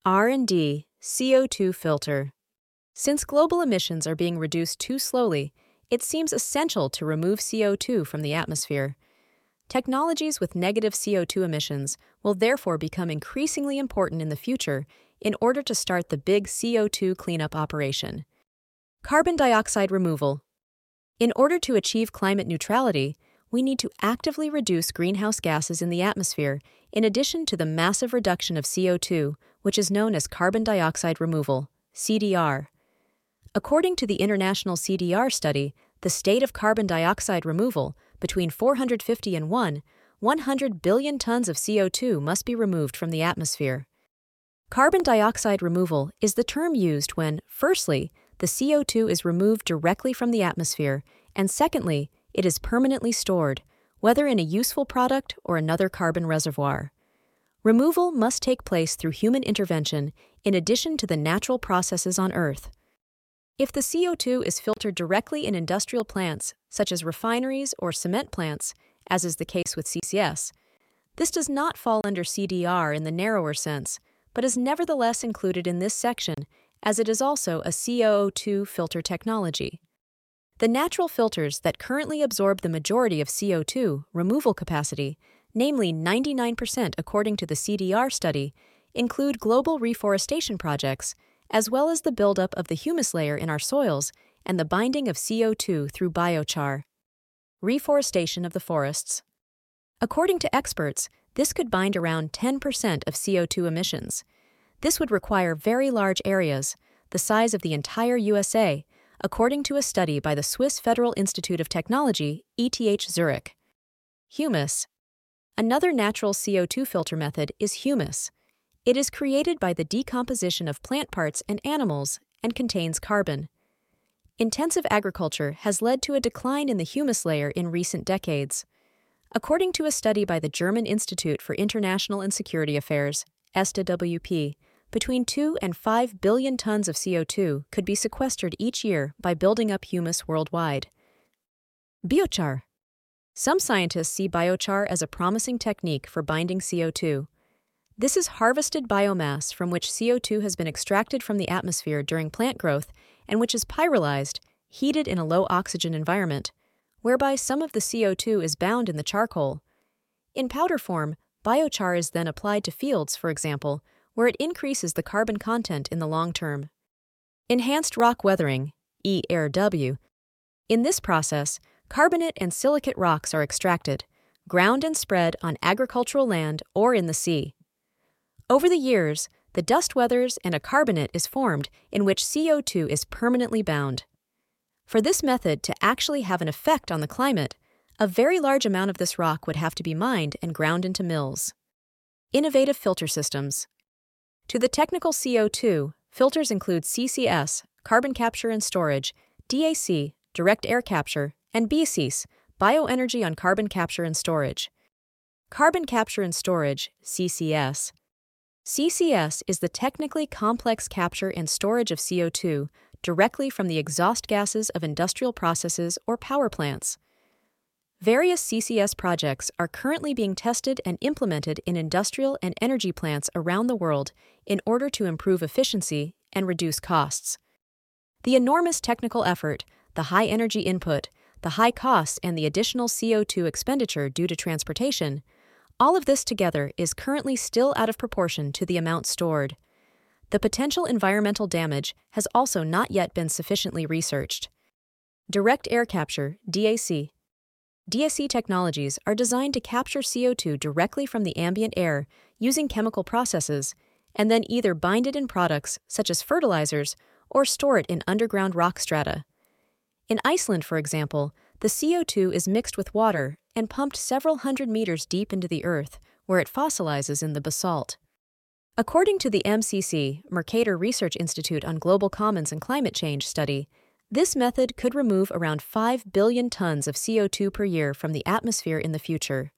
R&D CO2 filter. Since global emissions are being reduced too slowly, it seems essential to remove CO2 from the atmosphere. Technologies with negative CO2 emissions will therefore become increasingly important in the future in order to start the big CO2 cleanup operation. Carbon dioxide removal. In order to achieve climate neutrality, we need to actively reduce greenhouse gases in the atmosphere, in addition to the massive reduction of CO2, which is known as carbon dioxide removal, CDR. According to the International CDR study, the state of carbon dioxide removal, between 450 and 100 billion tons of CO2 must be removed from the atmosphere. Carbon dioxide removal is the term used when, firstly, the CO2 is removed directly from the atmosphere, and secondly, it is permanently stored, whether in a useful product or another carbon reservoir. Removal must take place through human intervention in addition to the natural processes on Earth. If the CO2 is filtered directly in industrial plants, such as refineries or cement plants, as is the case with CCS, this does not fall under CDR in the narrower sense, but is nevertheless included in this section, as it is also a CO2 filter technology. The natural filters that currently absorb the majority of CO2 removal capacity, namely 99% according to the CDR study, include global reforestation projects, as well as the buildup of the humus layer in our soils and the binding of CO2 through biochar. Reforestation of the forests. According to experts, this could bind around 10% of CO2 emissions. This would require very large areas, the size of the entire USA, according to a study by the Swiss Federal Institute of Technology, ETH Zurich. Humus. Another natural CO2 filter method is humus. It is created by the decomposition of plant parts and animals and contains carbon. Intensive agriculture has led to a decline in the humus layer in recent decades. According to a study by the German Institute for International and Security Affairs, SDWP, between 2 and 5 billion tons of CO2 could be sequestered each year by building up humus worldwide. Biochar. Some scientists see biochar as a promising technique for binding CO2. This is harvested biomass from which CO2 has been extracted from the atmosphere during plant growth and which is pyrolyzed, heated in a low-oxygen environment, whereby some of the CO2 is bound in the charcoal. In powder form, biochar is then applied to fields, for example, where it increases the carbon content in the long term. Enhanced rock weathering, ERW. In this process, carbonate and silicate rocks are extracted, ground and spread on agricultural land or in the sea. Over the years, the dust weathers and a carbonate is formed in which CO2 is permanently bound. For this method to actually have an effect on the climate, a very large amount of this rock would have to be mined and ground into mills. Innovative filter systems. To the technical CO2, filters include CCS, carbon capture and storage, DAC, direct air capture, and BCS, bioenergy on carbon capture and storage. Carbon capture and storage, CCS. CCS is the technically complex capture and storage of CO2 directly from the exhaust gases of industrial processes or power plants. Various CCS projects are currently being tested and implemented in industrial and energy plants around the world in order to improve efficiency and reduce costs. The enormous technical effort, the high energy input, the high costs, and the additional CO2 expenditure due to transportation, all of this together is currently still out of proportion to the amount stored. The potential environmental damage has also not yet been sufficiently researched. Direct air capture, DAC. DAC technologies are designed to capture CO2 directly from the ambient air using chemical processes and then either bind it in products such as fertilizers or store it in underground rock strata. In Iceland, for example, the CO2 is mixed with water and pumped several hundred meters deep into the earth, where it fossilizes in the basalt. According to the MCC, Mercator Research Institute on Global Commons and Climate Change study, this method could remove around 5 billion tons of CO2 per year from the atmosphere in the future.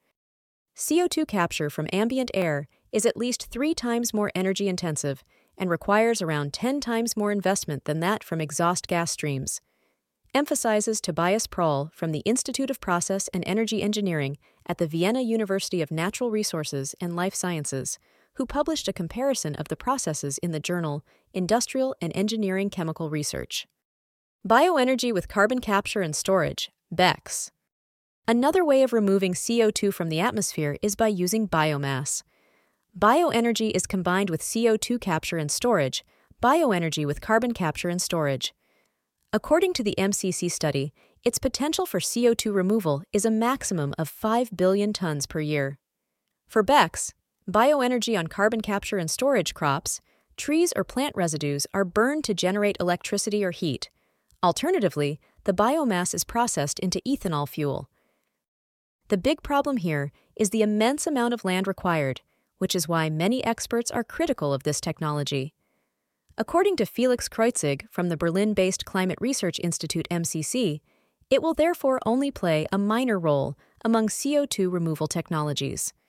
CO2 capture from ambient air is at least 3 times more energy intensive and requires around 10 times more investment than that from exhaust gas streams. Emphasizes Tobias Proll from the Institute of Process and Energy Engineering at the Vienna University of Natural Resources and Life Sciences, who published a comparison of the processes in the journal Industrial and Engineering Chemical Research. Bioenergy with carbon capture and storage, BECCS. Another way of removing CO2 from the atmosphere is by using biomass. Bioenergy is combined with CO2 capture and storage, bioenergy with carbon capture and storage. According to the MCC study, its potential for CO2 removal is a maximum of 5 billion tons per year. For BECCS, bioenergy on carbon capture and storage crops, trees or plant residues are burned to generate electricity or heat. Alternatively, the biomass is processed into ethanol fuel. The big problem here is the immense amount of land required, which is why many experts are critical of this technology. According to Felix Kreutzig from the Berlin-based Climate Research Institute MCC, it will therefore only play a minor role among CO2 removal technologies.